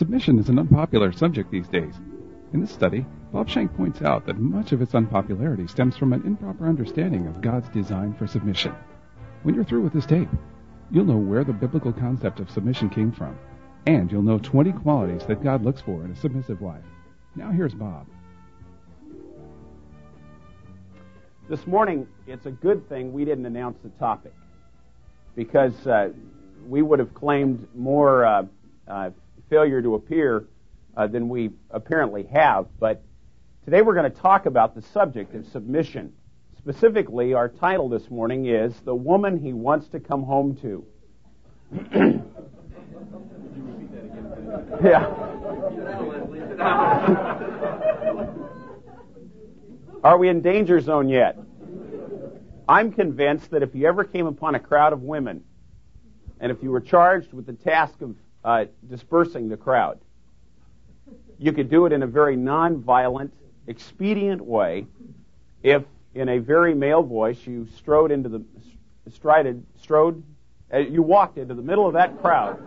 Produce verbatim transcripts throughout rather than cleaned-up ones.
Submission is an unpopular subject these days. In this study, Bob Shank points out that much of its unpopularity stems from an improper understanding of God's design for submission. When you're through with this tape, you'll know where the biblical concept of submission came from, and you'll know twenty qualities that God looks for in a submissive wife. Now here's Bob. This morning, it's a good thing we didn't announce the topic, because uh, we would have claimed more uh, uh, failure to appear uh, than we apparently have. But today we're going to talk about the subject of submission. Specifically, our title this morning is The Woman He Wants to Come Home To. Yeah. Are we in danger zone yet? I'm convinced that if you ever came upon a crowd of women, and if you were charged with the task of uh, dispersing the crowd, you could do it in a very non-violent, expedient way if, in a very male voice, you strode into the, strided, strode, uh, you walked into the middle of that crowd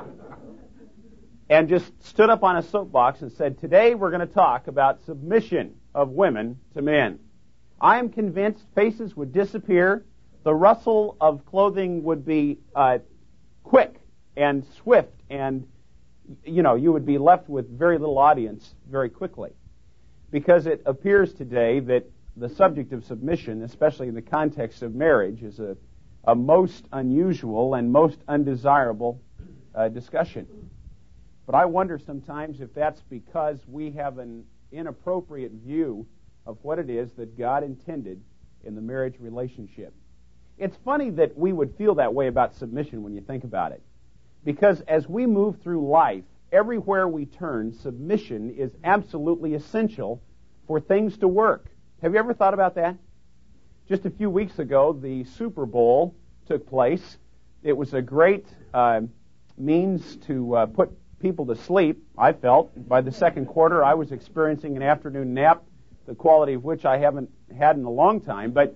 and just stood up on a soapbox and said, today we're going to talk about submission of women to men. I am convinced faces would disappear, the rustle of clothing would be uh, quick and swift, and you know, you would be left with very little audience very quickly. Because it appears today that the subject of submission, especially in the context of marriage, is a, a most unusual and most undesirable uh, discussion. But I wonder sometimes if that's because we have an inappropriate view of what it is that God intended in the marriage relationship. It's funny that we would feel that way about submission when you think about it. Because as we move through life, everywhere we turn, submission is absolutely essential for things to work. Have you ever thought about that? Just a few weeks ago, the Super Bowl took place. It was a great uh, means to uh, put people to sleep, I felt. By the second quarter, I was experiencing an afternoon nap, the quality of which I haven't had in a long time. But,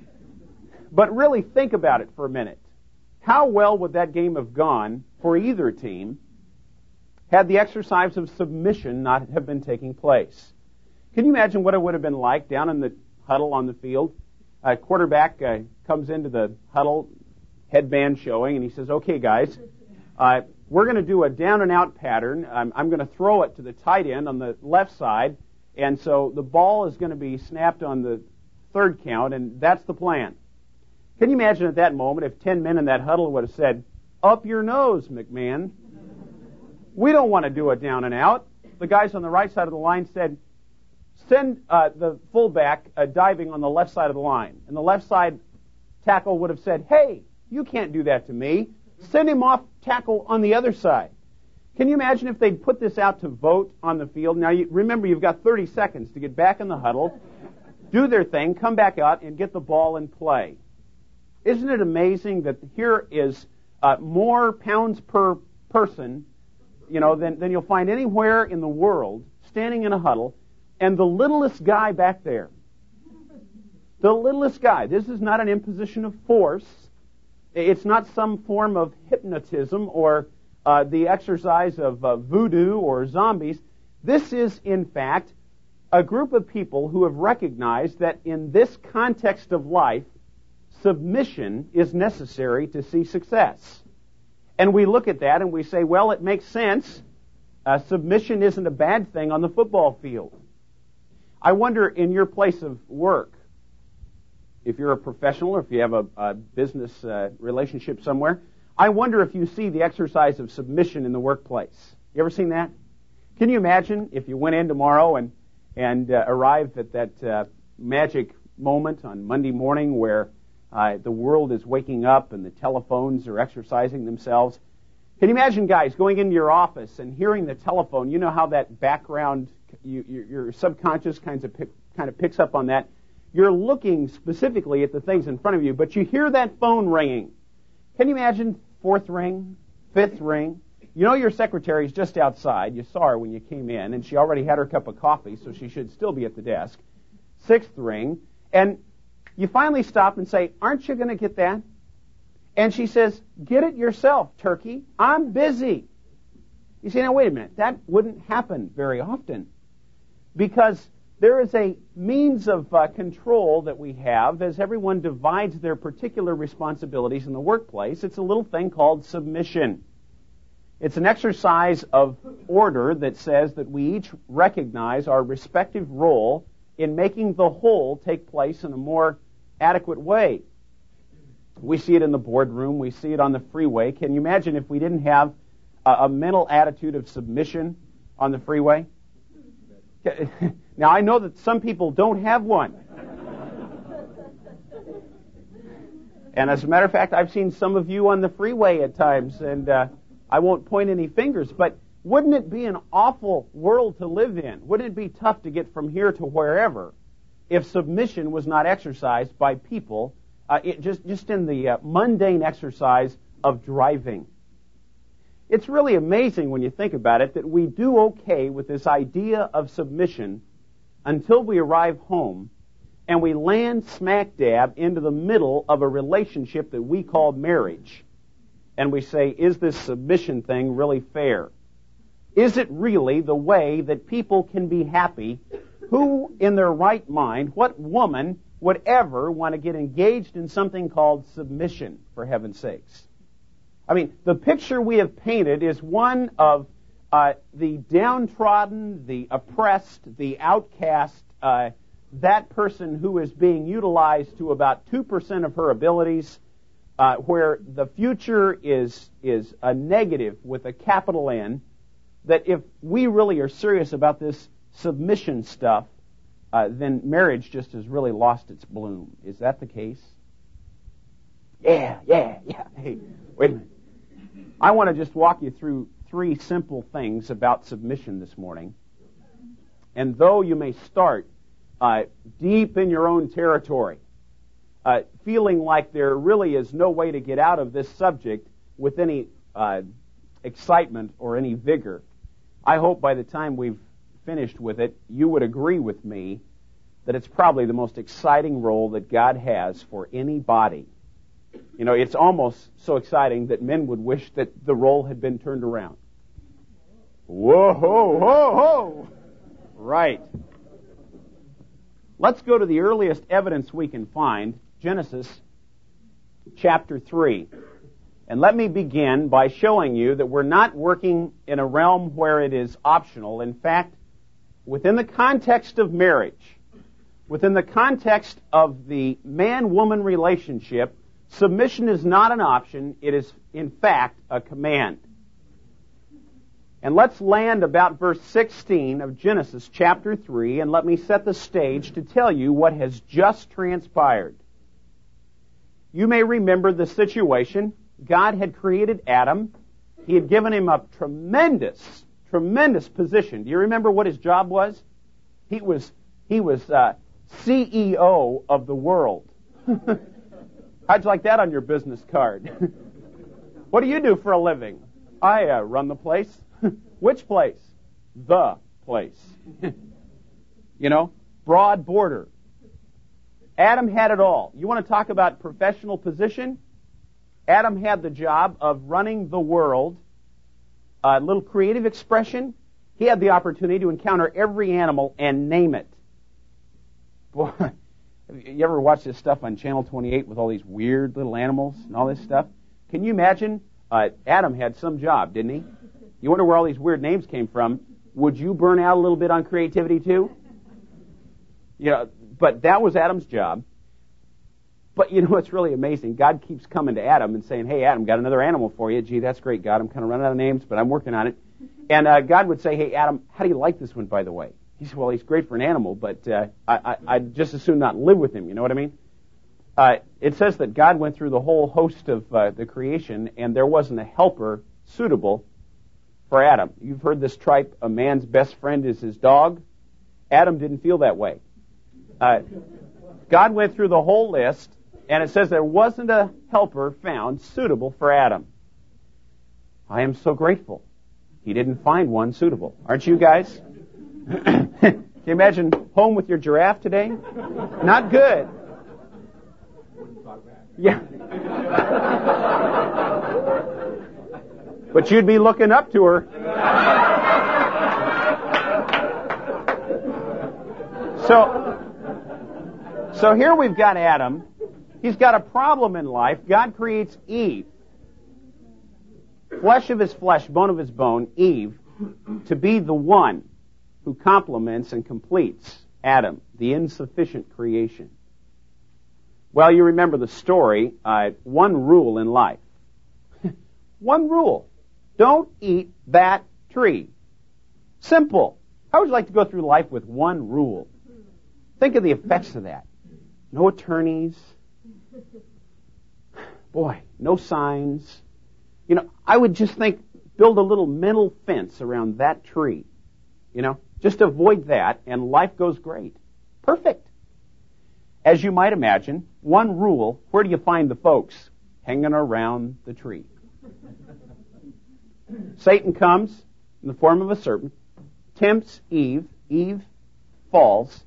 but really think about it for a minute. How well would that game have gone for either team had the exercise of submission not have been taking place? Can you imagine what it would have been like down in the huddle on the field? A quarterback uh, comes into the huddle, headband showing, and he says, okay, guys, uh, we're going to do a down-and-out pattern. I'm, I'm going to throw it to the tight end on the left side, and so the ball is going to be snapped on the third count, and that's the plan. Can you imagine at that moment if ten men in that huddle would have said, up your nose, McMahon. We don't want to do it down and out. The guys on the right side of the line said, send uh, the fullback uh, diving on the left side of the line. And the left side tackle would have said, hey, you can't do that to me. Send him off tackle on the other side. Can you imagine if they'd put this out to vote on the field? Now, you, remember, you've got thirty seconds to get back in the huddle, do their thing, come back out, and get the ball in play. Isn't it amazing that here is uh, more pounds per person, you know, than, than you'll find anywhere in the world, standing in a huddle, and the littlest guy back there, the littlest guy. This is not an imposition of force. It's not some form of hypnotism or uh, the exercise of uh, voodoo or zombies. This is, in fact, a group of people who have recognized that in this context of life, submission is necessary to see success. And we look at that and we say, well, it makes sense. Uh, submission isn't a bad thing on the football field. I wonder in your place of work, if you're a professional or if you have a, a business uh, relationship somewhere, I wonder if you see the exercise of submission in the workplace. You ever seen that? Can you imagine if you went in tomorrow and, and uh, arrived at that uh, magic moment on Monday morning where Uh, the world is waking up and the telephones are exercising themselves. Can you imagine, guys, going into your office and hearing the telephone? You know how that background, you, your, your subconscious kinds of pick, kind of picks up on that. You're looking specifically at the things in front of you, but you hear that phone ringing. Can you imagine fourth ring, fifth ring? You know your secretary's just outside. You saw her when you came in, and she already had her cup of coffee, so she should still be at the desk. Sixth ring, and you finally stop and say, aren't you going to get that? And she says, get it yourself, turkey. I'm busy. You say, now wait a minute, that wouldn't happen very often, because there is a means of uh, control that we have as everyone divides their particular responsibilities in the workplace. It's a little thing called submission. It's an exercise of order that says that we each recognize our respective role in making the whole take place in a more adequate way. We see it in the boardroom. We see it on the freeway. Can you imagine if we didn't have a, a mental attitude of submission on the freeway? Now, I know that some people don't have one. And as a matter of fact, I've seen some of you on the freeway at times, and uh, I won't point any fingers, but wouldn't it be an awful world to live in? Wouldn't it be tough to get from here to wherever if submission was not exercised by people uh, it just, just in the uh, mundane exercise of driving? It's really amazing when you think about it that we do okay with this idea of submission until we arrive home and we land smack dab into the middle of a relationship that we call marriage. And we say, is this submission thing really fair? Is it really the way that people can be happy? Who in their right mind, what woman would ever want to get engaged in something called submission, for heaven's sakes? I mean, the picture we have painted is one of uh, the downtrodden, the oppressed, the outcast, uh, that person who is being utilized to about two percent of her abilities, uh, where the future is, is a negative with a capital N, that if we really are serious about this submission stuff, uh, then marriage just has really lost its bloom. Is that the case? Yeah, yeah, yeah. Hey, wait a minute. I want to just walk you through three simple things about submission this morning. And though you may start uh, deep in your own territory, uh, feeling like there really is no way to get out of this subject with any uh, excitement or any vigor, I hope by the time we've finished with it, you would agree with me that it's probably the most exciting role that God has for any body. You know, it's almost so exciting that men would wish that the role had been turned around. Whoa, ho, ho, ho! Right. Let's go to the earliest evidence we can find, Genesis chapter three. And let me begin by showing you that we're not working in a realm where it is optional. In fact, within the context of marriage, within the context of the man-woman relationship, submission is not an option. It is, in fact, a command. And let's land about verse sixteen of Genesis chapter three, and let me set the stage to tell you what has just transpired. You may remember the situation. God had created Adam. He had given him a tremendous, tremendous position. Do you remember what his job was? He was, he was uh, C E O of the world. How'd you like that on your business card? What do you do for a living? I uh, run the place. Which place? The place. You know, broad border. Adam had it all. You want to talk about professional position? Adam had the job of running the world. A little creative expression. He had the opportunity to encounter every animal and name it. Boy, you ever watch this stuff on Channel twenty-eight with all these weird little animals and all this stuff? Can you imagine? Uh, Adam had some job, didn't he? You wonder where all these weird names came from. Would you burn out a little bit on creativity too? You know, but that was Adam's job. But you know what's really amazing? God keeps coming to Adam and saying, hey, Adam, got another animal for you. Gee, that's great, God. I'm kind of running out of names, but I'm working on it. And uh, God would say, hey, Adam, how do you like this one, by the way? He said, well, he's great for an animal, but uh, I, I, I'd just as soon not live with him. You know what I mean? Uh, it says that God went through the whole host of uh, the creation, and there wasn't a helper suitable for Adam. You've heard this tripe, a man's best friend is his dog. Adam didn't feel that way. Uh, God went through the whole list, and it says there wasn't a helper found suitable for Adam. I am so grateful he didn't find one suitable. Aren't you guys? Can you imagine home with your giraffe today? Not good. Yeah. But you'd be looking up to her. So, so here we've got Adam. He's got a problem in life. God creates Eve, flesh of his flesh, bone of his bone, Eve, to be the one who complements and completes Adam, the insufficient creation. Well, you remember the story, uh, one rule in life. One rule. Don't eat that tree. Simple. How would you like to go through life with one rule? Think of the effects of that. No attorneys. Boy, no signs. You know, I would just think, build a little mental fence around that tree. You know, just avoid that and life goes great. Perfect. As you might imagine, one rule, where do you find the folks? Hanging around the tree. Satan comes in the form of a serpent, tempts Eve. Eve falls.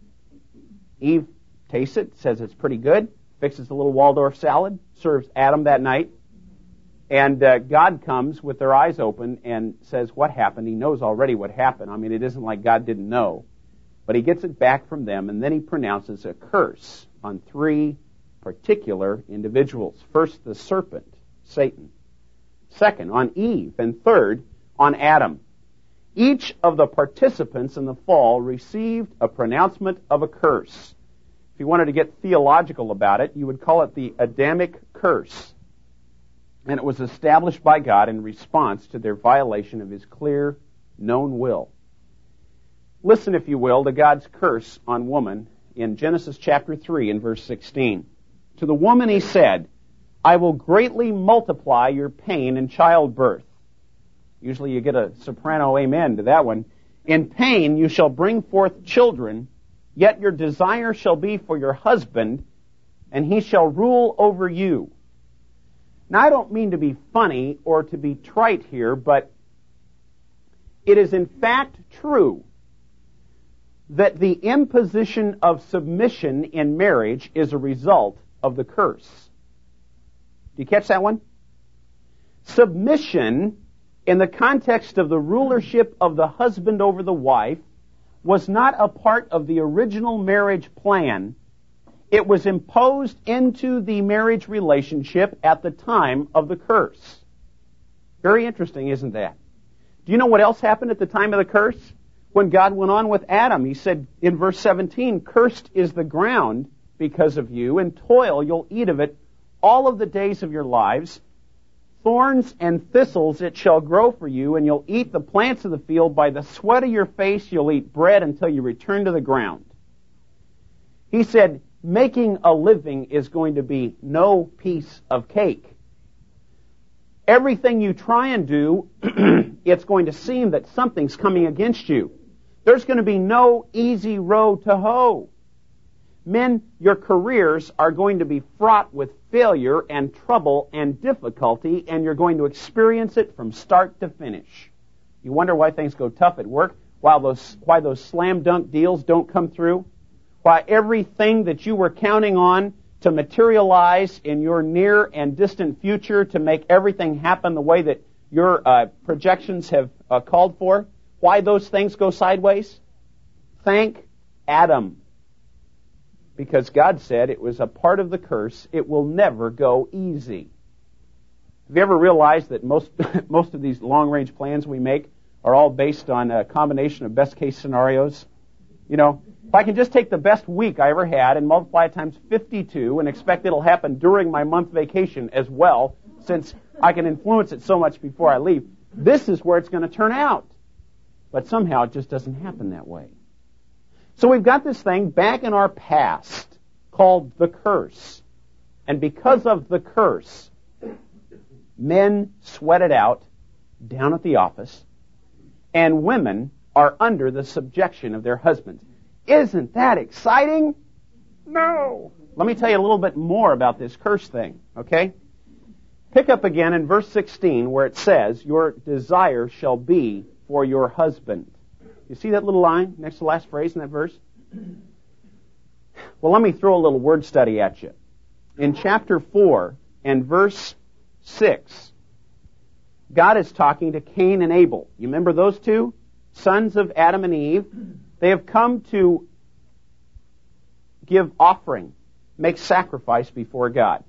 Eve tastes it, says it's pretty good, fixes a little Waldorf salad, serves Adam that night. And uh, God comes with their eyes open and says, what happened? He knows already what happened. I mean, it isn't like God didn't know. But he gets it back from them, and then he pronounces a curse on three particular individuals. First, the serpent, Satan. Second, on Eve. And third, on Adam. Each of the participants in the fall received a pronouncement of a curse. If you wanted to get theological about it, you would call it the Adamic curse. And it was established by God in response to their violation of his clear, known will. Listen, if you will, to God's curse on woman in Genesis chapter three and verse sixteen. To the woman he said, I will greatly multiply your pain in childbirth. Usually you get a soprano amen to that one. In pain you shall bring forth children, yet your desire shall be for your husband, and he shall rule over you. Now, I don't mean to be funny or to be trite here, but it is in fact true that the imposition of submission in marriage is a result of the curse. Do you catch that one? Submission, in the context of the rulership of the husband over the wife, was not a part of the original marriage plan. It was imposed into the marriage relationship at the time of the curse. Very interesting, isn't that? Do you know what else happened at the time of the curse? When God went on with Adam, he said in verse seventeen, cursed is the ground because of you, and toil you'll eat of it all of the days of your lives. Thorns and thistles it shall grow for you, and you'll eat the plants of the field. By the sweat of your face you'll eat bread until you return to the ground. He said, making a living is going to be no piece of cake. Everything you try and do, it's going to seem that something's coming against you. There's going to be no easy road to hoe. Men, your careers are going to be fraught with failure and trouble and difficulty, and you're going to experience it from start to finish. You wonder why things go tough at work, why those, why those slam dunk deals don't come through, why everything that you were counting on to materialize in your near and distant future to make everything happen the way that your uh, projections have uh, called for, why those things go sideways? Thank Adam. Because God said it was a part of the curse. It will never go easy. Have you ever realized that most most of these long-range plans we make are all based on a combination of best-case scenarios? You know, if I can just take the best week I ever had and multiply it times fifty-two and expect it'll happen during my month vacation as well, since I can influence it so much before I leave, this is where it's going to turn out. But somehow it just doesn't happen that way. So we've got this thing back in our past called the curse. And because of the curse, men sweat it out down at the office, and women are under the subjection of their husbands. Isn't that exciting? No. Let me tell you a little bit more about this curse thing, okay? Pick up again in verse sixteen where it says, your desire shall be for your husband. You see that little line next to the last phrase in that verse? Well, let me throw a little word study at you. In chapter four and verse six, God is talking to Cain and Abel. You remember those two? Sons of Adam and Eve. They have come to give offering, make sacrifice before God.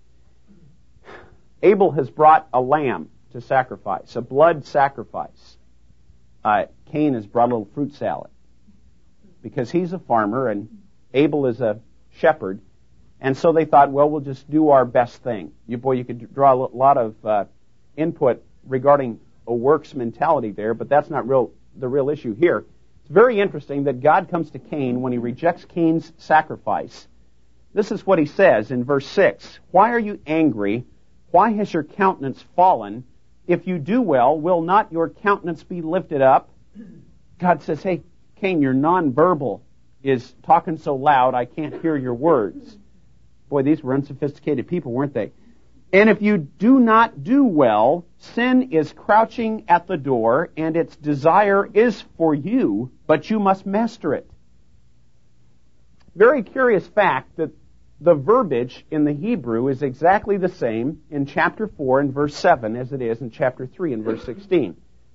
Abel has brought a lamb to sacrifice, a blood sacrifice. Uh, Cain has brought a little fruit salad because he's a farmer and Abel is a shepherd. And so they thought, well, we'll just do our best thing. You boy, you could draw a lot of uh, input regarding a works mentality there, but that's not real the real issue here. It's very interesting that God comes to Cain when he rejects Cain's sacrifice. This is what he says in verse six. Why are you angry? Why has your countenance fallen? If you do well, will not your countenance be lifted up? God says, hey, Cain, your nonverbal is talking so loud I can't hear your words. Boy, these were unsophisticated people, weren't they? And if you do not do well, sin is crouching at the door, and its desire is for you, but you must master it. Very curious fact that the verbiage in the Hebrew is exactly the same in chapter four and verse seven as it is in chapter three and verse sixteen.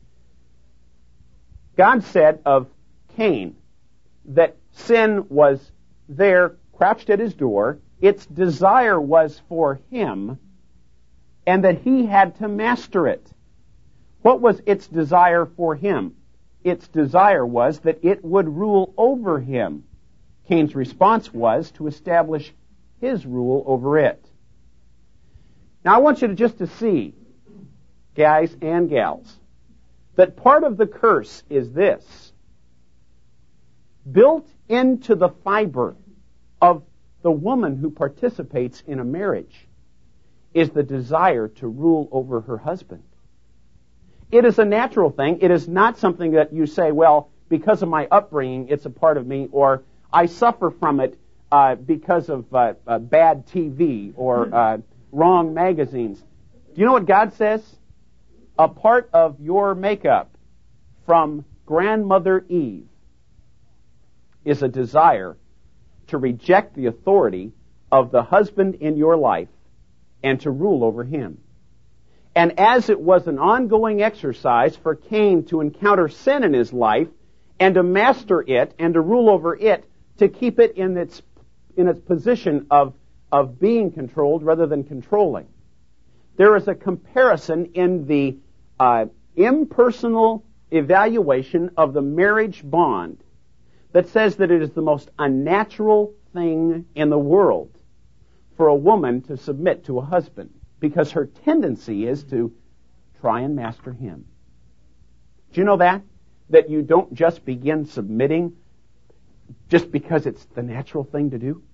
God said of Cain that sin was there, crouched at his door, its desire was for him, and that he had to master it. What was its desire for him? Its desire was that it would rule over him. Cain's response was to establish his rule over it. Now I want you to just to see, guys and gals, that part of the curse is this. Built into the fiber of the woman who participates in a marriage is the desire to rule over her husband. It is a natural thing. It is not something that you say, well, because of my upbringing, it's a part of me, or I suffer from it uh, because of uh, uh, bad T V or uh, wrong magazines. Do you know what God says? A part of your makeup from grandmother Eve is a desire to reject the authority of the husband in your life and to rule over him. And as it was an ongoing exercise for Cain to encounter sin in his life and to master it and to rule over it, to keep it in its in its position of, of being controlled rather than controlling, there is a comparison in the uh, impersonal evaluation of the marriage bond that says that it is the most unnatural thing in the world for a woman to submit to a husband, because her tendency is to try and master him. Do you know that? That you don't just begin submitting just because it's the natural thing to do?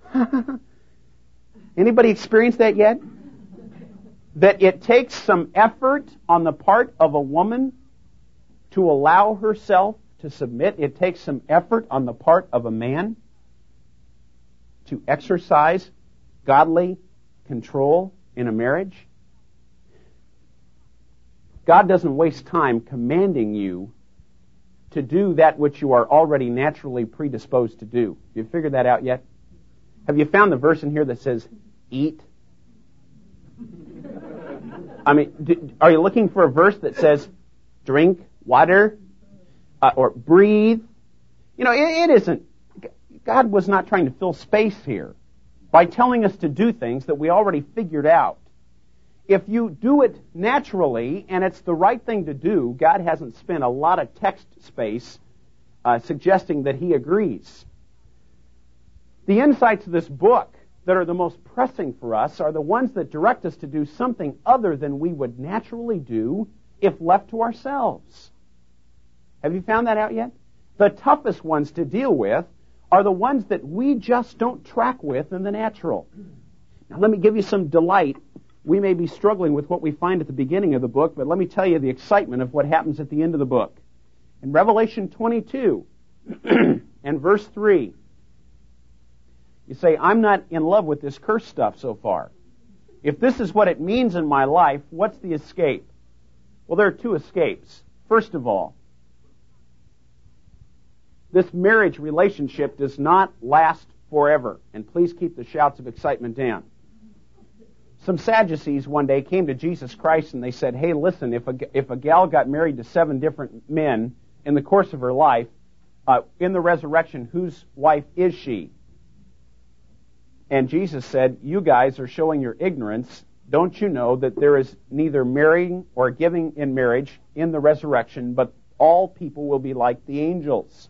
Anybody experienced that yet? That it takes some effort on the part of a woman to allow herself to submit. It takes some effort on the part of a man to exercise godly control in a marriage. God doesn't waste time commanding you to do that which you are already naturally predisposed to do. Have you figured that out yet? Have you found the verse in here that says, eat? I mean, do, are you looking for a verse that says, drink water, uh, or breathe? You know, it, it isn't. God was not trying to fill space here by telling us to do things that we already figured out. If you do it naturally and it's the right thing to do, God hasn't spent a lot of text space uh, suggesting that He agrees. The insights of this book that are the most pressing for us are the ones that direct us to do something other than we would naturally do if left to ourselves. Have you found that out yet? The toughest ones to deal with are the ones that we just don't track with in the natural. Now let me give you some delight. We may be struggling with what we find at the beginning of the book, but let me tell you the excitement of what happens at the end of the book. In Revelation twenty-two and verse three, you say, I'm not in love with this curse stuff so far. If this is what it means in my life, what's the escape? Well, there are two escapes. First of all, this marriage relationship does not last forever. And please keep the shouts of excitement down. Some Sadducees one day came to Jesus Christ and they said, hey, listen, if a, if a gal got married to seven different men in the course of her life, uh, in the resurrection, whose wife is she? And Jesus said, you guys are showing your ignorance. Don't you know that there is neither marrying or giving in marriage in the resurrection, but all people will be like the angels?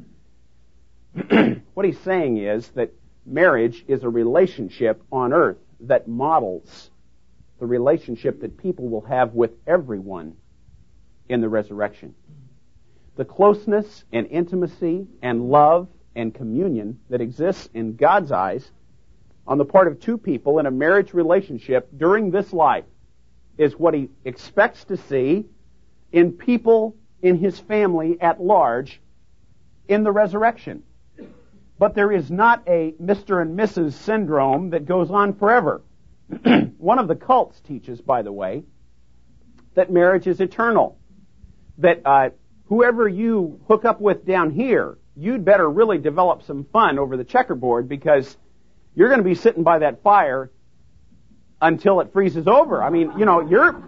What he's saying is that marriage is a relationship on earth that models the relationship that people will have with everyone in the resurrection. The closeness and intimacy and love and communion that exists in God's eyes on the part of two people in a marriage relationship during this life is what he expects to see in people in his family at large in the resurrection. But there is not a Mister and Missus syndrome that goes on forever. One of the cults teaches, by the way, that marriage is eternal. That uh, whoever you hook up with down here, you'd better really develop some fun over the checkerboard, because you're going to be sitting by that fire until it freezes over. I mean, you know, you're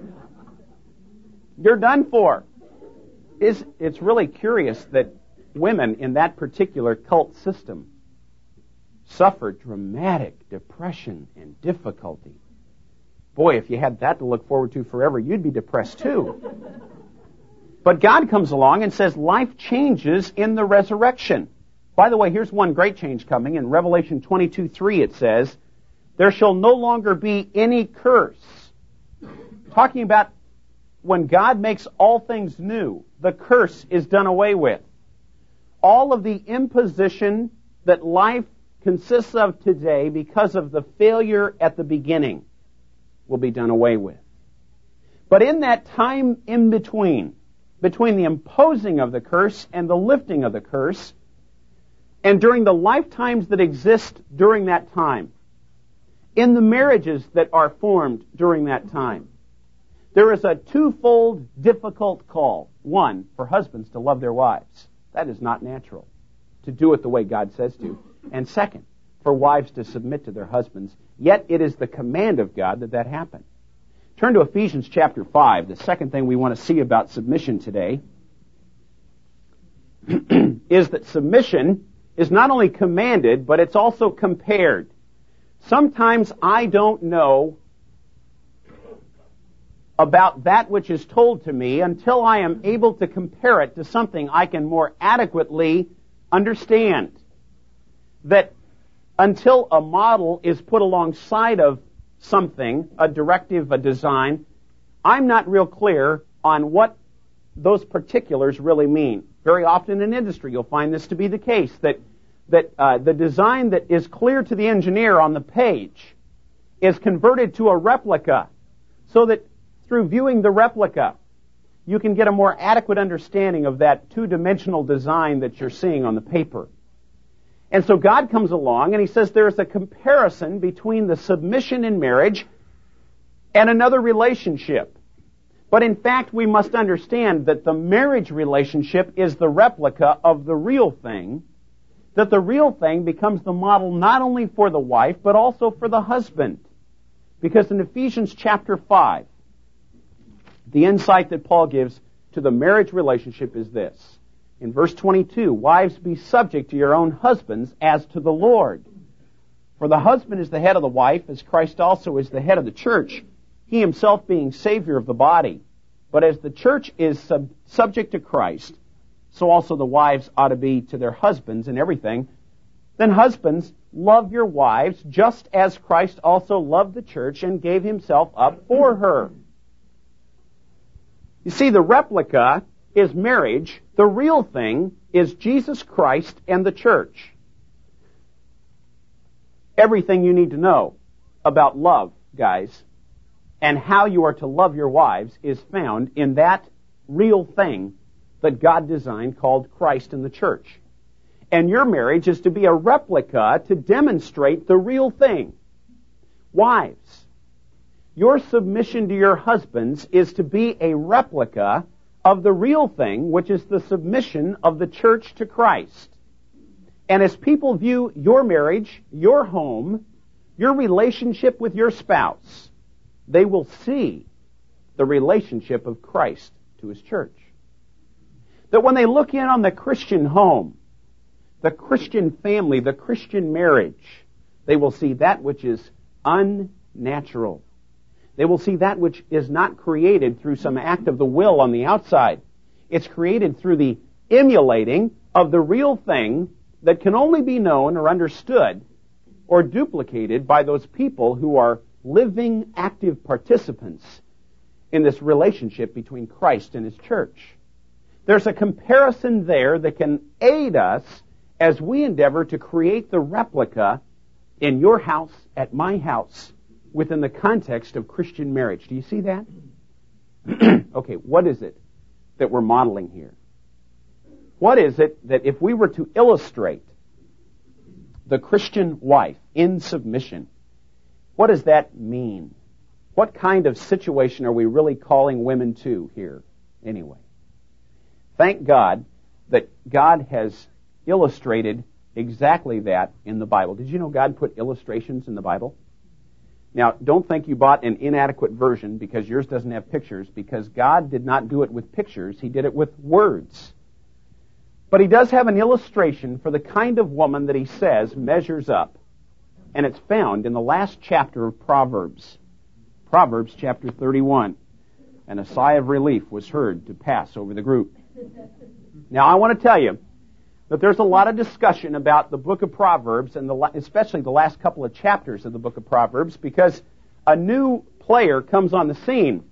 you're done for. It's, it's really curious that women in that particular cult system suffer dramatic depression and difficulty. Boy, if you had that to look forward to forever, you'd be depressed too. But God comes along and says life changes in the resurrection. By the way, here's one great change coming. In Revelation twenty-two three it says, there shall no longer be any curse. Talking about when God makes all things new, the curse is done away with. All of the imposition that life consists of today because of the failure at the beginning will be done away with. But in that time in between, between the imposing of the curse and the lifting of the curse, and during the lifetimes that exist during that time, in the marriages that are formed during that time, there is a twofold difficult call. One, for husbands to love their wives. That is not natural, to do it the way God says to. And second, for wives to submit to their husbands. Yet it is the command of God that that happen. Turn to Ephesians chapter five. The second thing we want to see about submission today is that submission is not only commanded, but it's also compared. Sometimes I don't know about that which is told to me until I am able to compare it to something I can more adequately understand. That until a model is put alongside of something, a directive, a design, I'm not real clear on what those particulars really mean. Very often in industry you'll find this to be the case, that that uh, the design that is clear to the engineer on the page is converted to a replica, so that through viewing the replica you can get a more adequate understanding of that two-dimensional design that you're seeing on the paper. And so God comes along and he says there's a comparison between the submission in marriage and another relationship. But in fact, we must understand that the marriage relationship is the replica of the real thing, that the real thing becomes the model not only for the wife, but also for the husband. Because in Ephesians chapter five, the insight that Paul gives to the marriage relationship is this. In verse twenty-two, wives, be subject to your own husbands as to the Lord. For the husband is the head of the wife, as Christ also is the head of the church, he himself being Savior of the body. But as the church is sub- subject to Christ, so also the wives ought to be to their husbands in everything. Then husbands, love your wives, just as Christ also loved the church and gave himself up for her. You see, the replica is marriage. The real thing is Jesus Christ and the church. Everything you need to know about love, guys, and how you are to love your wives is found in that real thing that God designed called Christ and the church. And your marriage is to be a replica to demonstrate the real thing. Wives, your submission to your husbands is to be a replica of the real thing, which is the submission of the church to Christ. And as people view your marriage, your home, your relationship with your spouse, they will see the relationship of Christ to His church. That when they look in on the Christian home, the Christian family, the Christian marriage, they will see that which is unnatural. They will see that which is not created through some act of the will on the outside. It's created through the emulating of the real thing that can only be known or understood or duplicated by those people who are living, active participants in this relationship between Christ and His church. There's a comparison there that can aid us as we endeavor to create the replica in your house, at my house, within the context of Christian marriage. Do you see that? Okay, what is it that we're modeling here? What is it that if we were to illustrate the Christian wife in submission, what does that mean? What kind of situation are we really calling women to here anyway? Thank God that God has illustrated exactly that in the Bible. Did you know God put illustrations in the Bible? Now, don't think you bought an inadequate version because yours doesn't have pictures, because God did not do it with pictures. He did it with words. But He does have an illustration for the kind of woman that He says measures up. And it's found in the last chapter of Proverbs. Proverbs chapter thirty-one. And a sigh of relief was heard to pass over the group. Now, I want to tell you that there's a lot of discussion about the book of Proverbs, and the, especially the last couple of chapters of the book of Proverbs, because a new player comes on the scene.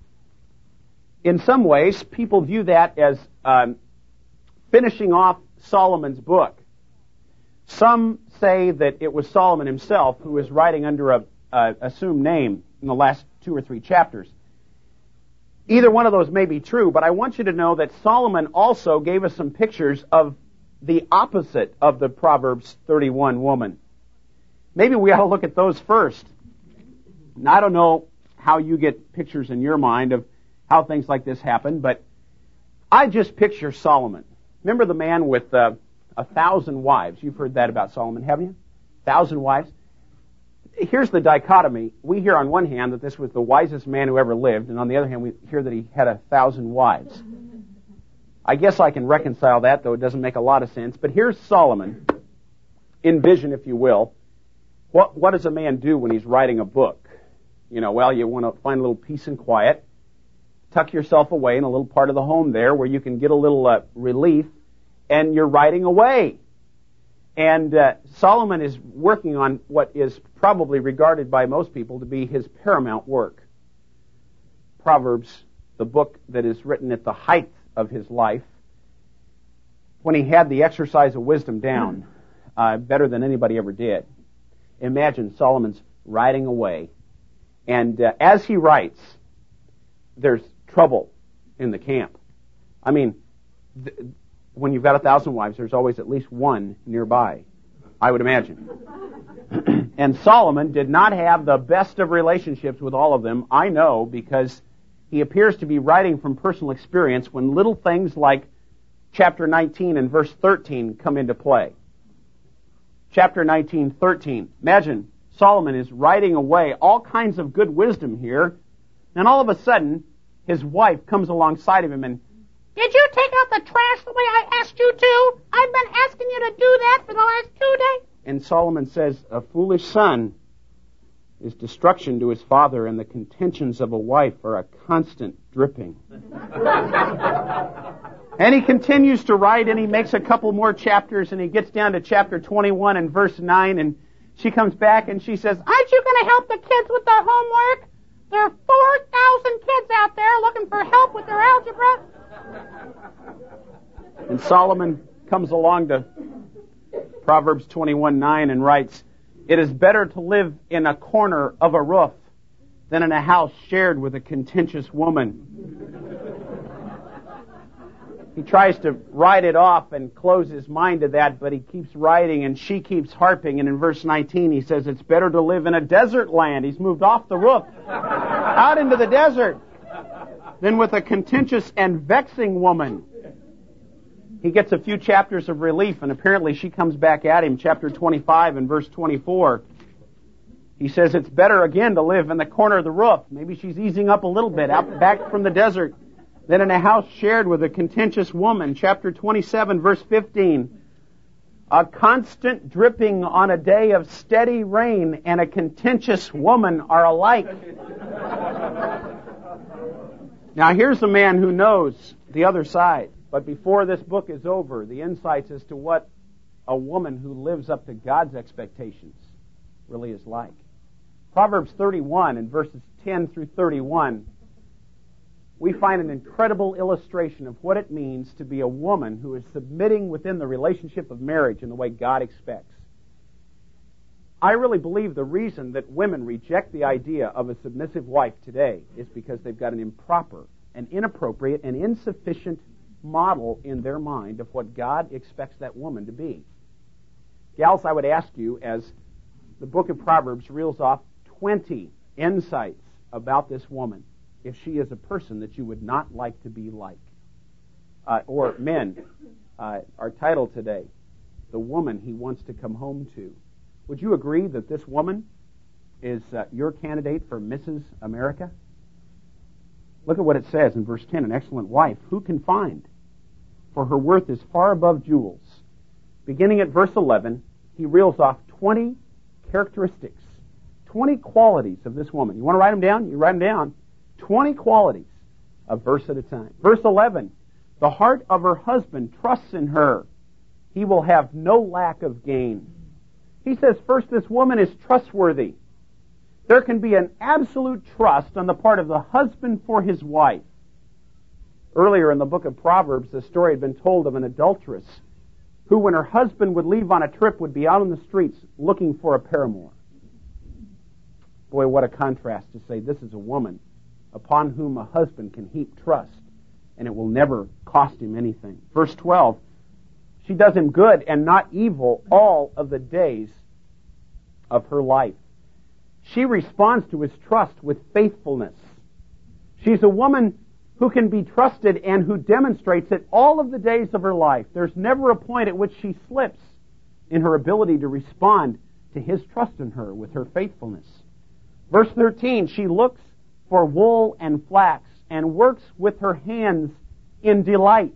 In some ways, people view that as um, finishing off Solomon's book. Some say that it was Solomon himself who was writing under a, a assumed name in the last two or three chapters. Either one of those may be true, but I want you to know that Solomon also gave us some pictures of the opposite of the Proverbs thirty-one woman. Maybe we ought to look at those first. Now, I don't know how you get pictures in your mind of how things like this happen, but I just picture Solomon. Remember the man with uh, a thousand wives? You've heard that about Solomon, haven't you? Thousand wives. Here's the dichotomy. We hear on one hand that this was the wisest man who ever lived, and on the other hand we hear that he had a thousand wives. I guess I can reconcile that, though it doesn't make a lot of sense. But here's Solomon, in vision, if you will. What, what does a man do when he's writing a book? You know, well, you want to find a little peace and quiet, tuck yourself away in a little part of the home there where you can get a little uh, relief, and you're writing away. And uh, Solomon is working on what is probably regarded by most people to be his paramount work. Proverbs, the book that is written at the height of his life, when he had the exercise of wisdom down uh, better than anybody ever did. Imagine Solomon's writing away, and uh, as he writes, there's trouble in the camp. I mean, th- when you've got a thousand wives, there's always at least one nearby, I would imagine. And Solomon did not have the best of relationships with all of them, I know, because he appears to be writing from personal experience when little things like chapter nineteen and verse thirteen come into play. Chapter nineteen, thirteen. Imagine Solomon is writing away all kinds of good wisdom here, and all of a sudden, his wife comes alongside of him and, "Did you take out the trash the way I asked you to? I've been asking you to do that for the last two days." And Solomon says, "A foolish son is destruction to his father, and the contentions of a wife are a constant dripping." And he continues to write, and he makes a couple more chapters, and he gets down to chapter twenty-one and verse nine, and she comes back and she says, "Aren't you going to help the kids with their homework? There are four thousand kids out there looking for help with their algebra." And Solomon comes along to Proverbs twenty-one nine and writes, "It is better to live in a corner of a roof than in a house shared with a contentious woman." He tries to write it off and close his mind to that, but he keeps writing and she keeps harping. And in verse nineteen he says, "It's better to live in a desert land." He's moved off the roof out into the desert than with a contentious and vexing woman. He gets a few chapters of relief, and apparently she comes back at him, chapter twenty-five and verse twenty-four. He says it's better again to live in the corner of the roof. Maybe she's easing up a little bit out back from the desert than in a house shared with a contentious woman. Chapter twenty-seven, verse fifteen. A constant dripping on a day of steady rain and a contentious woman are alike. Now here's a man who knows the other side. But before this book is over, the insights as to what a woman who lives up to God's expectations really is like. Proverbs thirty-one and verses ten through thirty-one, we find an incredible illustration of what it means to be a woman who is submitting within the relationship of marriage in the way God expects. I really believe the reason that women reject the idea of a submissive wife today is because they've got an improper, an inappropriate, and insufficient model in their mind of what God expects that woman to be. Gals, I would ask you, as the book of Proverbs reels off twenty insights about this woman, if she is a person that you would not like to be like. Uh, or men, uh, our title today, The Woman He Wants to Come Home To. Would you agree that this woman is uh, your candidate for Missus America? Look at what it says in verse ten. An excellent wife, who can find? For her worth is far above jewels. Beginning at verse eleven, he reels off twenty characteristics, twenty qualities of this woman. You want to write them down? You write them down. twenty qualities, a verse at a time. Verse eleven, the heart of her husband trusts in her. He will have no lack of gain. He says, first, this woman is trustworthy. There can be an absolute trust on the part of the husband for his wife. Earlier in the book of Proverbs, the story had been told of an adulteress who, when her husband would leave on a trip, would be out on the streets looking for a paramour. Boy, what a contrast to say this is a woman upon whom a husband can heap trust, and it will never cost him anything. Verse twelve, she does him good and not evil all of the days of her life. She responds to his trust with faithfulness. She's a woman who can be trusted and who demonstrates it all of the days of her life. There's never a point at which she slips in her ability to respond to his trust in her with her faithfulness. Verse thirteen, she looks for wool and flax and works with her hands in delight.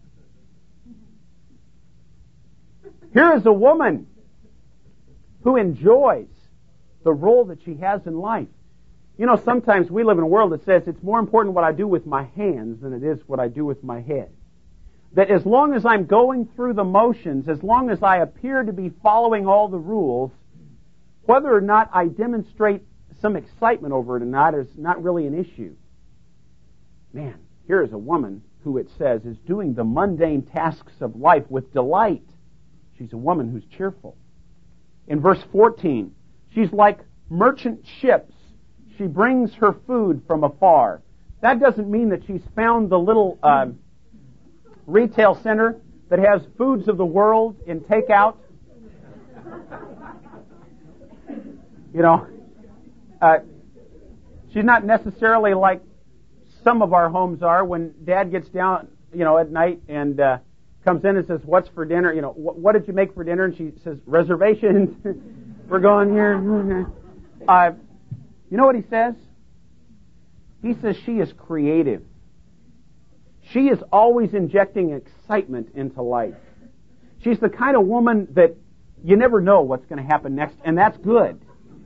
Here is a woman who enjoys the role that she has in life. You know, sometimes we live in a world that says it's more important what I do with my hands than it is what I do with my head. That as long as I'm going through the motions, as long as I appear to be following all the rules, whether or not I demonstrate some excitement over it or not is not really an issue. Man, here is a woman who, it says, is doing the mundane tasks of life with delight. She's a woman who's cheerful. In verse fourteen, she's like merchant ships. She brings her food from afar. That doesn't mean that she's found the little uh, retail center that has foods of the world in takeout. You know, uh, she's not necessarily like some of our homes are when Dad gets down, you know, at night and uh, comes in and says, "What's for dinner?" You know, what did you make for dinner? And she says, "Reservations." We're going here. Uh, you know what he says? He says she is creative. She is always injecting excitement into life. She's the kind of woman that you never know what's going to happen next, and that's good.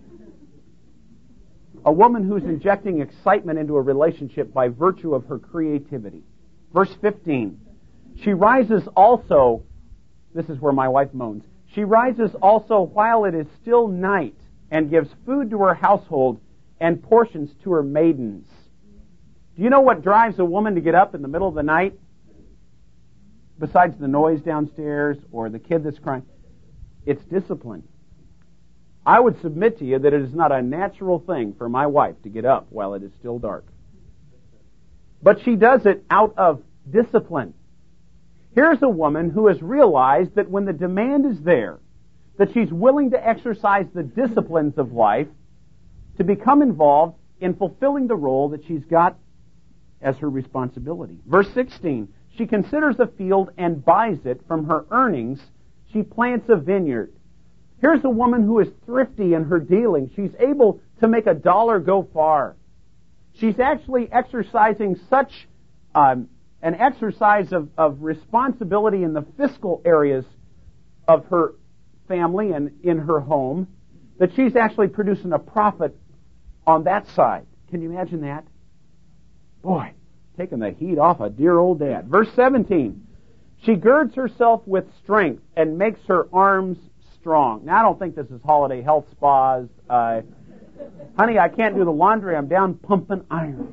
A woman who's injecting excitement into a relationship by virtue of her creativity. Verse fifteen. She rises also, this is where my wife moans, she rises also while it is still night and gives food to her household and portions to her maidens. Do you know what drives a woman to get up in the middle of the night? Besides the noise downstairs or the kid that's crying, it's discipline. I would submit to you that it is not a natural thing for my wife to get up while it is still dark. But she does it out of discipline. Here's a woman who has realized that when the demand is there, that she's willing to exercise the disciplines of life to become involved in fulfilling the role that she's got as her responsibility. Verse sixteen, she considers a field and buys it. From her earnings, she plants a vineyard. Here's a woman who is thrifty in her dealing. She's able to make a dollar go far. She's actually exercising such um, an exercise of, of responsibility in the fiscal areas of her family and in her home that she's actually producing a profit on that side. Can you imagine that? Boy, taking the heat off of dear old Dad. Verse seventeen. She girds herself with strength and makes her arms strong. Now, I don't think this is holiday health spas. Uh, honey, I can't do the laundry. I'm down pumping iron.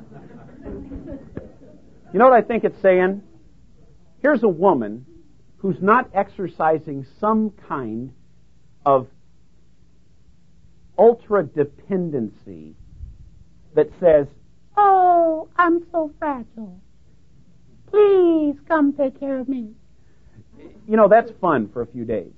You know what I think it's saying? Here's a woman who's not exercising some kind of ultra-dependency that says, "Oh, I'm so fragile. Please come take care of me." You know, that's fun for a few days.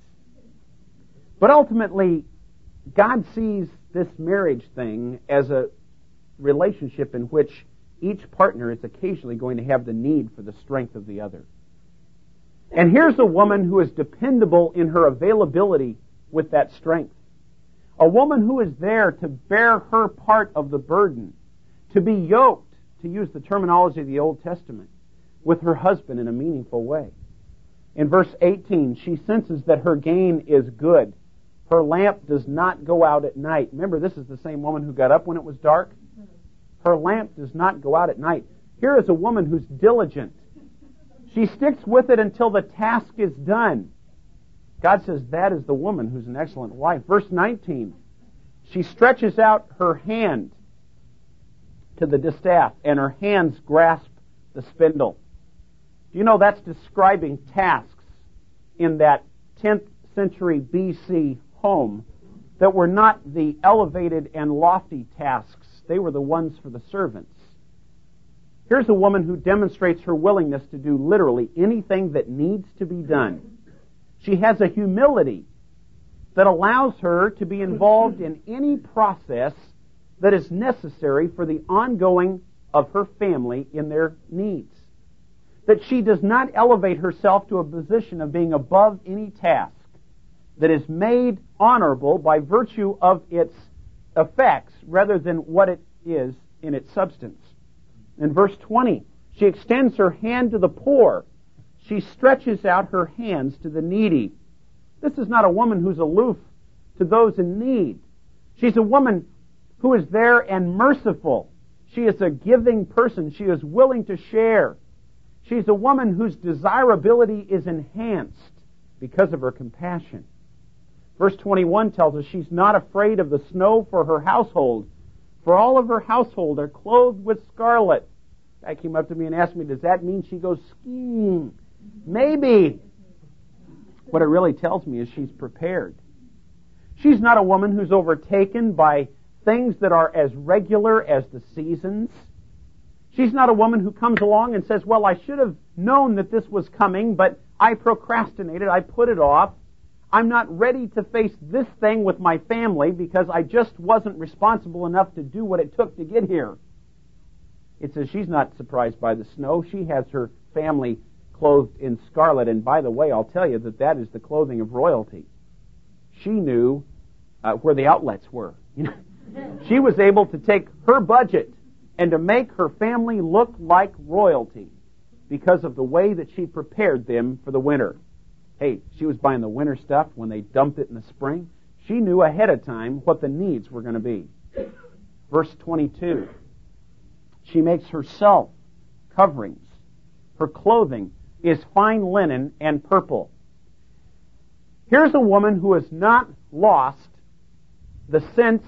But ultimately, God sees this marriage thing as a relationship in which each partner is occasionally going to have the need for the strength of the other. And here's a woman who is dependable in her availability with that strength. A woman who is there to bear her part of the burden, to be yoked, to use the terminology of the Old Testament, with her husband in a meaningful way. In verse eighteen, she senses that her gain is good. Her lamp does not go out at night. Remember, this is the same woman who got up when it was dark. Her lamp does not go out at night. Here is a woman who's diligent. She sticks with it until the task is done. God says that is the woman who's an excellent wife. Verse nineteen, she stretches out her hand to the distaff, and her hands grasp the spindle. Do you know that's describing tasks in that tenth century B C home that were not the elevated and lofty tasks. They were the ones for the servants. Here's a woman who demonstrates her willingness to do literally anything that needs to be done. She has a humility that allows her to be involved in any process that is necessary for the ongoing of her family in their needs. That she does not elevate herself to a position of being above any task that is made honorable by virtue of its effects rather than what it is in its substance. In verse twenty, she extends her hand to the poor. She stretches out her hands to the needy. This is not a woman who's aloof to those in need. She's a woman who is there and merciful. She is a giving person. She is willing to share. She's a woman whose desirability is enhanced because of her compassion. Verse twenty-one tells us she's not afraid of the snow for her household, for all of her household are clothed with scarlet. Guy came up to me and asked me, does that mean she goes skiing? Maybe. What it really tells me is she's prepared. She's not a woman who's overtaken by things that are as regular as the seasons. She's not a woman who comes along and says, well, I should have known that this was coming, but I procrastinated, I put it off. I'm not ready to face this thing with my family because I just wasn't responsible enough to do what it took to get here. It says she's not surprised by the snow. She has her family clothed in scarlet. And by the way, I'll tell you that that is the clothing of royalty. She knew uh, where the outlets were. You know, she was able to take her budget and to make her family look like royalty because of the way that she prepared them for the winter. Hey, she was buying the winter stuff when they dumped it in the spring. She knew ahead of time what the needs were going to be. Verse twenty-two, she makes herself coverings. Her clothing is fine linen and purple. Here's a woman who has not lost the sense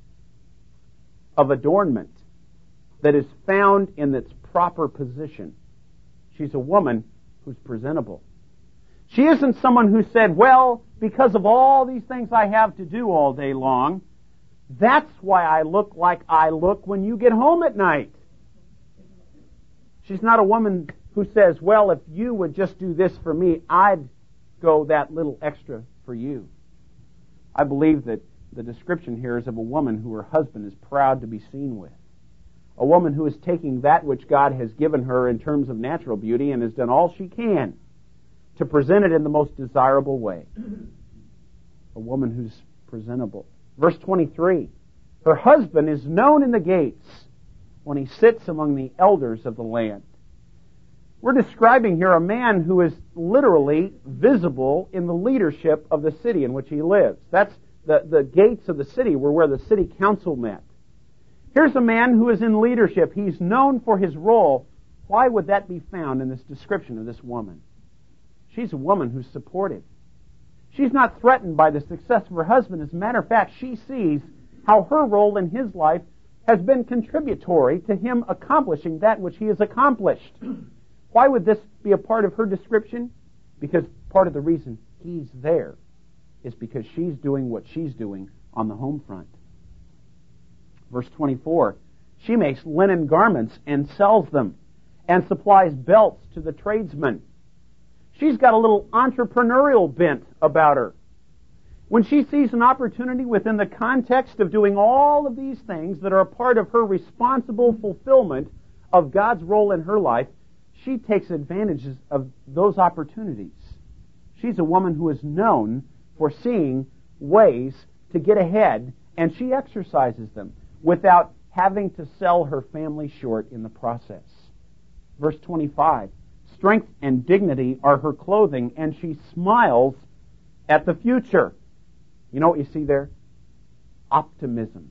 of adornment that is found in its proper position. She's a woman who's presentable. She isn't someone who said, well, because of all these things I have to do all day long, that's why I look like I look when you get home at night. She's not a woman who says, well, if you would just do this for me, I'd go that little extra for you. I believe that the description here is of a woman who her husband is proud to be seen with. A woman who is taking that which God has given her in terms of natural beauty and has done all she can to present it in the most desirable way. a woman who's presentable. Verse twenty-three, her husband is known in the gates when he sits among the elders of the land. We're describing here a man who is literally visible in the leadership of the city in which he lives. That's the, the gates of the city were where the city council met. Here's a man who is in leadership. He's known for his role. Why would that be found in this description of this woman? She's a woman who's supportive. She's not threatened by the success of her husband. As a matter of fact, she sees how her role in his life has been contributory to him accomplishing that which he has accomplished. Why would this be a part of her description? Because part of the reason he's there is because she's doing what she's doing on the home front. Verse twenty-four, she makes linen garments and sells them and supplies belts to the tradesmen. She's got a little entrepreneurial bent about her. When she sees an opportunity within the context of doing all of these things that are a part of her responsible fulfillment of God's role in her life, she takes advantage of those opportunities. She's a woman who is known for seeing ways to get ahead, and she exercises them without having to sell her family short in the process. Verse twenty-five, strength and dignity are her clothing, and she smiles at the future. You know what you see there? Optimism.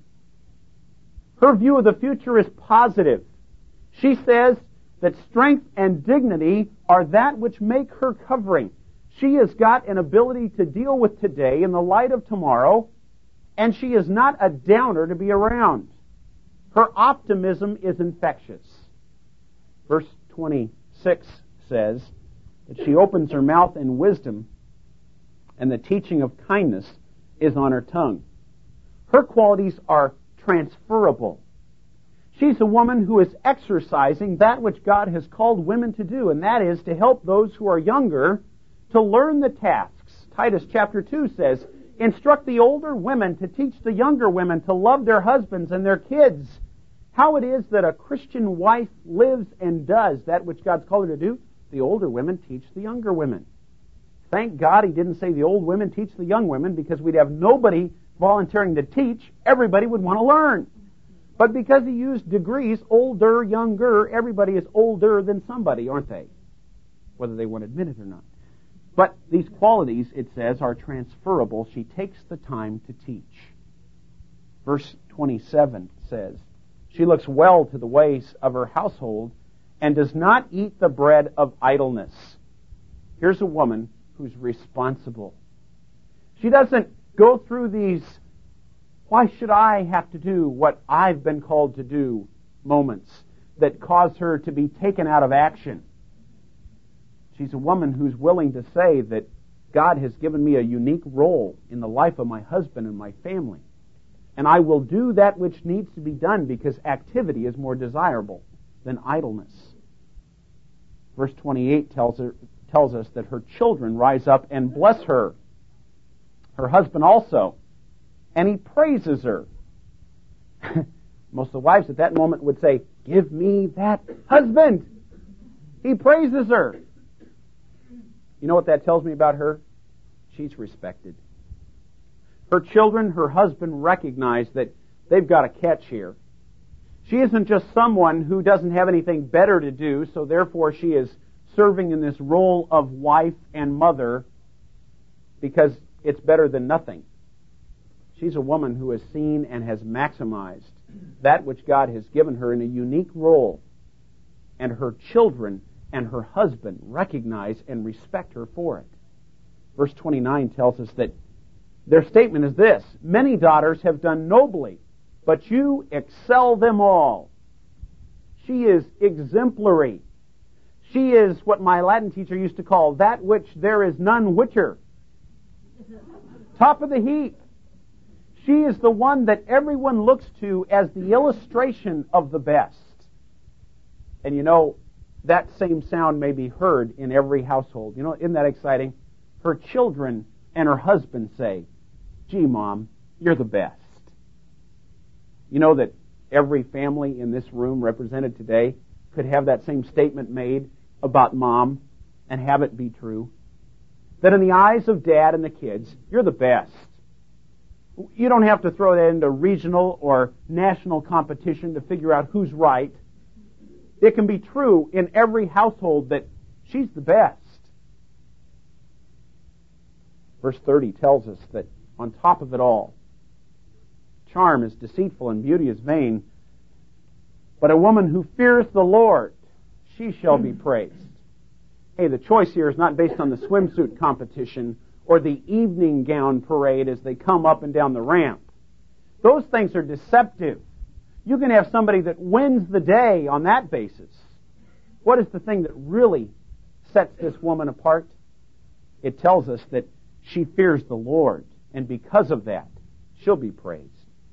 Her view of the future is positive. She says that strength and dignity are that which make her covering. She has got an ability to deal with today in the light of tomorrow, and she is not a downer to be around. Her optimism is infectious. Verse twenty-six says that she opens her mouth in wisdom, and the teaching of kindness is on her tongue. Her qualities are transferable. She's a woman who is exercising that which God has called women to do, and that is to help those who are younger to learn the tasks. Titus chapter two says, instruct the older women to teach the younger women to love their husbands and their kids. How it is that a Christian wife lives and does that which God's called her to do, the older women teach the younger women. Thank God he didn't say the old women teach the young women, because we'd have nobody volunteering to teach. Everybody would want to learn. But because he used degrees, older, younger, everybody is older than somebody, aren't they? Whether they want to admit it or not. But these qualities, it says, are transferable. She takes the time to teach. Verse twenty-seven says, she looks well to the ways of her household and does not eat the bread of idleness. Here's a woman who's responsible. She doesn't go through these, why should I have to do what I've been called to do moments that cause her to be taken out of action. She's a woman who's willing to say that God has given me a unique role in the life of my husband and my family. And I will do that which needs to be done because activity is more desirable than idleness. Verse twenty-eight tells her, tells us that her children rise up and bless her. Her husband also. And he praises her. Most of the wives at that moment would say, give me that husband. He praises her. You know what that tells me about her? She's respected. Her children, her husband recognize that they've got a catch here. She isn't just someone who doesn't have anything better to do, so therefore she is serving in this role of wife and mother because it's better than nothing. She's a woman who has seen and has maximized that which God has given her in a unique role. And her children and her husband recognize and respect her for it. Verse twenty-nine tells us that their statement is this: many daughters have done nobly, but you excel them all. She is exemplary. She is what my Latin teacher used to call that which there is none whicher. Top of the heap. She is the one that everyone looks to as the illustration of the best. And you know, that same sound may be heard in every household. You know, isn't that exciting? Her children and her husband say, gee, Mom, you're the best. You know that every family in this room represented today could have that same statement made about Mom and have it be true. That in the eyes of Dad and the kids, you're the best. You don't have to throw that into regional or national competition to figure out who's right. It can be true in every household that she's the best. Verse thirty tells us that on top of it all, charm is deceitful and beauty is vain, but a woman who fears the Lord, she shall be praised. Hey, the choice here is not based on the swimsuit competition or the evening gown parade as they come up and down the ramp. Those things are deceptive. You can have somebody that wins the day on that basis. What is the thing that really sets this woman apart? It tells us that she fears the Lord, and because of that, she'll be praised.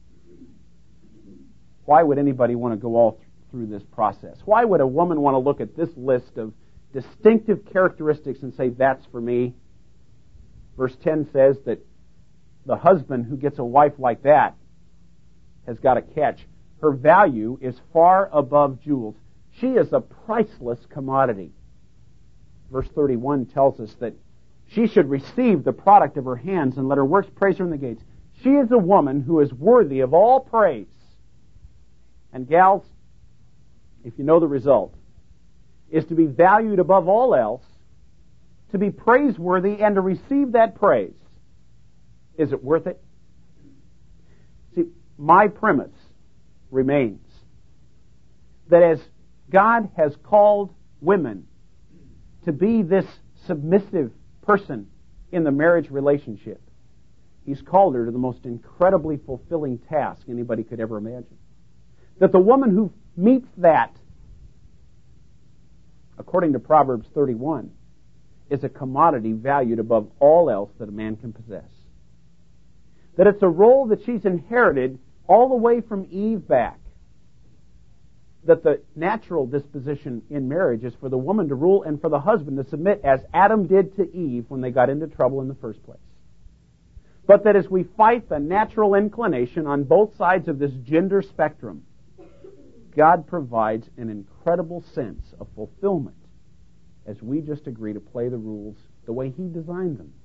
Why would anybody want to go all th- through this process? Why would a woman want to look at this list of distinctive characteristics and say, that's for me? Verse ten says that the husband who gets a wife like that has got a catch. Her value is far above jewels. She is a priceless commodity. Verse thirty-one tells us that she should receive the product of her hands and let her works praise her in the gates. She is a woman who is worthy of all praise. And gals, if you know the result, is to be valued above all else, to be praiseworthy and to receive that praise. Is it worth it? See, my premise remains that as God has called women to be this submissive person in the marriage relationship, He's called her to the most incredibly fulfilling task anybody could ever imagine. That the woman who meets that, according to Proverbs thirty-one, is a commodity valued above all else that a man can possess. That it's a role that she's inherited all the way from Eve back. That the natural disposition in marriage is for the woman to rule and for the husband to submit as Adam did to Eve when they got into trouble in the first place. But that as we fight the natural inclination on both sides of this gender spectrum, God provides an incredible sense of fulfillment as we just agree to play the rules the way He designed them.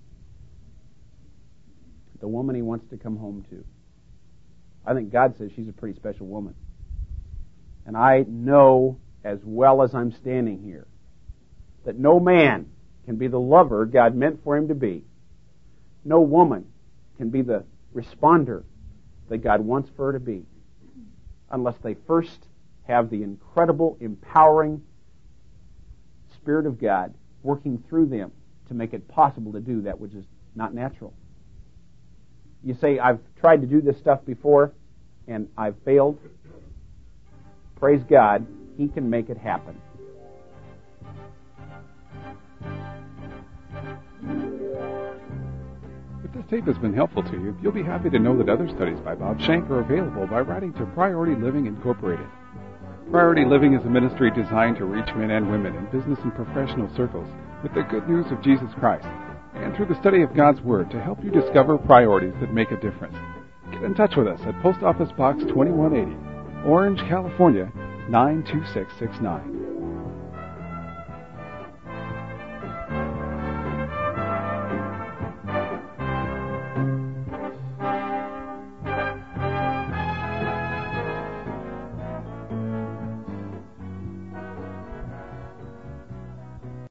The woman He wants to come home to. I think God says she's a pretty special woman. And I know as well as I'm standing here that no man can be the lover God meant for him to be. No woman can be the responder that God wants for her to be unless they first have the incredible, empowering Spirit of God working through them to make it possible to do that which is not natural. You say, I've tried to do this stuff before and I've failed. Praise God, He can make it happen. If this tape has been helpful to you, you'll be happy to know that other studies by Bob Shank are available by writing to Priority Living Incorporated. Priority Living is a ministry designed to reach men and women in business and professional circles with the good news of Jesus Christ, and through the study of God's Word to help you discover priorities that make a difference. Get in touch with us at Post Office Box twenty-one eighty, Orange, California, nine two six six nine.